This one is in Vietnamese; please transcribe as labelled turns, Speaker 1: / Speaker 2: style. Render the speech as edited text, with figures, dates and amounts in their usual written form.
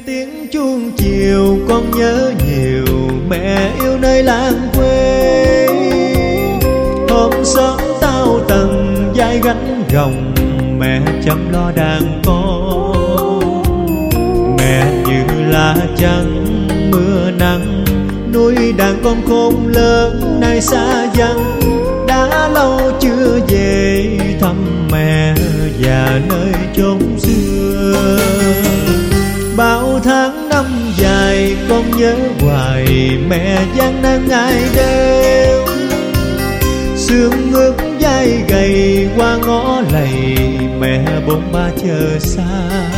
Speaker 1: tiếng chuông chiều con nhớ nhiều mẹ yêu nơi làng quê. Hôm sớm tao tần vai gánh gồng mẹ chăm lo đàn con. Mẹ như lá trắng mưa nắng nuôi đàn con khôn lớn nay xa vắng. Đã lâu chưa về thăm mẹ già nơi chốn xưa. Bao tháng năm dài con nhớ hoài mẹ gian nan ngày đêm. Sương ướt vai gầy qua ngõ lầy mẹ bôn ba chờ xa.